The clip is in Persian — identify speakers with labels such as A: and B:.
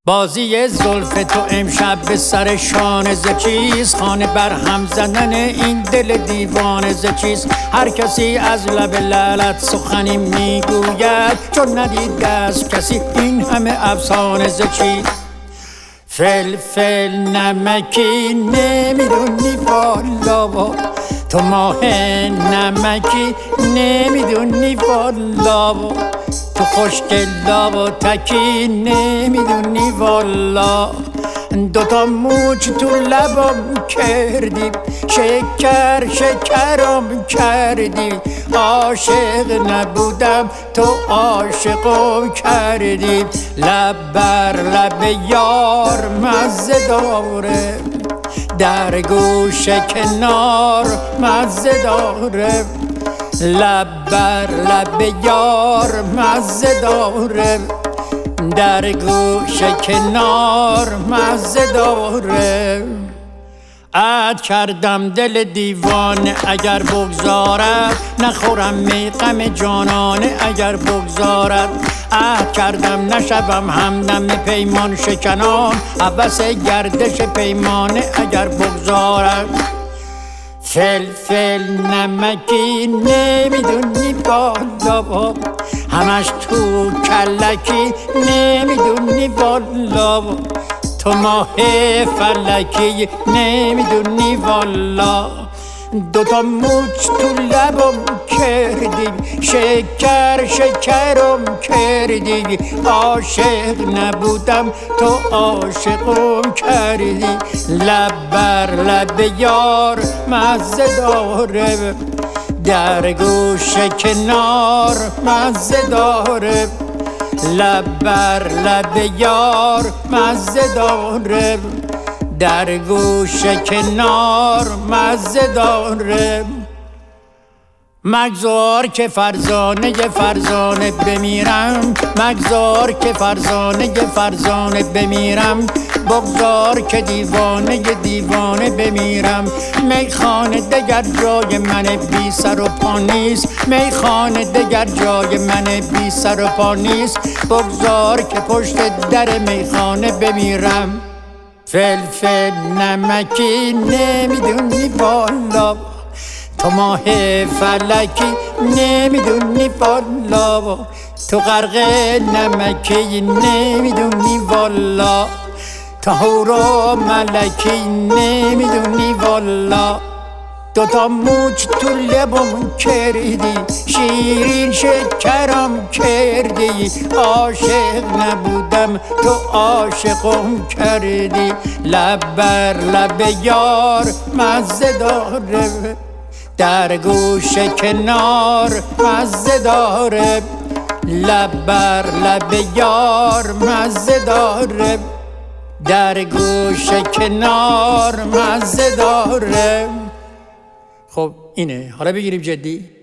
A: بازی زلف تو امشب به سر شانه ز چیز، خانه بر هم زدن این دل دیوانه ز چیز. هر کسی از لب لعلت سخنی میگوید، چون ندیده از کسی این همه افسانه ز چیز. فلفل نمکی نمیدونی والا، تو ماه نمکی نمیدونی والا، تو خوشگلا و تکی نمیدونی والا. دوتا موج تو لبم کردی، شکر شکرم کردی. عاشق نبودم تو عاشقم کردی. لب بر لب یار مزه داره، در گوش کنار مزه داره. لب بر لب یار مزه داره، در گوش کنار مزه داره. عهد کردم دل دیوانه اگر بگذارد، نخورم می غم جانانه اگر بگذارد. عهد کردم نشوم همدم پیمان شکنان، عبث گردش پیمانه اگر بگذارد. فلفل نمکی نمیدونی والا، همش تو کلکی نمیدونی والا. تو ماه فلکی نمیدونی والا. دوتا موج تو لبم کردی، شکر شکرم کردی. عاشق نبودم تو عاشقم کردی. لب بر لب یار مزه داره، در گوش کنار مزه داره. لب بر لب یار مزه داره، در گوش کنار مزه داره. مگذار که فرزانه فرزانه بمیرم، مگذار که فرزانه فرزانه بمیرم. بگذار که دیوانه دیوانه بمیرم. میخانه دگر جای من بی سر و پا نیست، میخانه دگر جای من بی سر و پا نیست. بگذار که پشت در میخانه بمیرم. فلفل نمکی نمیدونی والا، تو ماه فلکی نمیدونی والا. تو غرق نمکی نمیدونی والا، تو حور و ملکی نمیدونی والا. دوتا موج تو لبم کردی، شیرین شکرم کردی. عاشق نبودم تو عاشقم کردی. لب بر لب یار مزه داره، در گوش کنار مزه داره. لب بر لب یار مزه داره، در گوش کنار مزه داره. خب اینه، حالا بگیریم جدی.